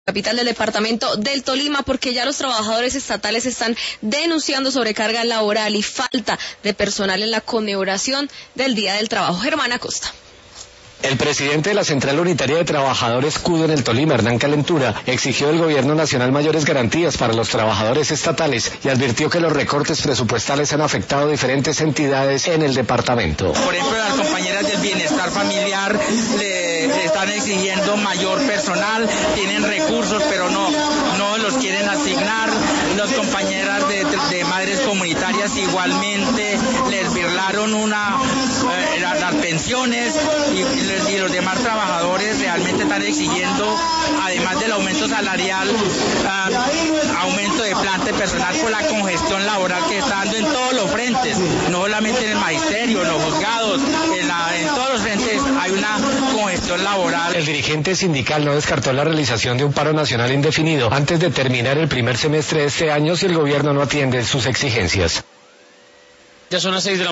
capital del departamento del Tolima, porque ya los trabajadores estatales están denunciando sobrecarga laboral y falta de personal en la conmemoración del Día del Trabajo. Germán Acosta. El presidente de la Central Unitaria de Trabajadores CUDO en el Tolima, Hernán Calentura, exigió del gobierno nacional mayores garantías para los trabajadores estatales y advirtió que los recortes presupuestales han afectado a diferentes entidades en el departamento. Por ejemplo, las compañeras del bienestar familiar le están exigiendo mayor personal, tienen recursos pero no los quieren asignar. Las compañeras de madres comunitarias igualmente les birlaron las pensiones y los demás trabajadores realmente están exigiendo, además del aumento salarial, aumento de planta de personal por la congestión laboral que está dando en todos los frentes, no solamente en el magisterio, en los juzgados, en todos los frentes hay una congestión laboral. El dirigente sindical no descartó la realización de un paro nacional indefinido antes de terminar el primer semestre de este año si el gobierno no atiende sus exigencias. Ya son las 6 de la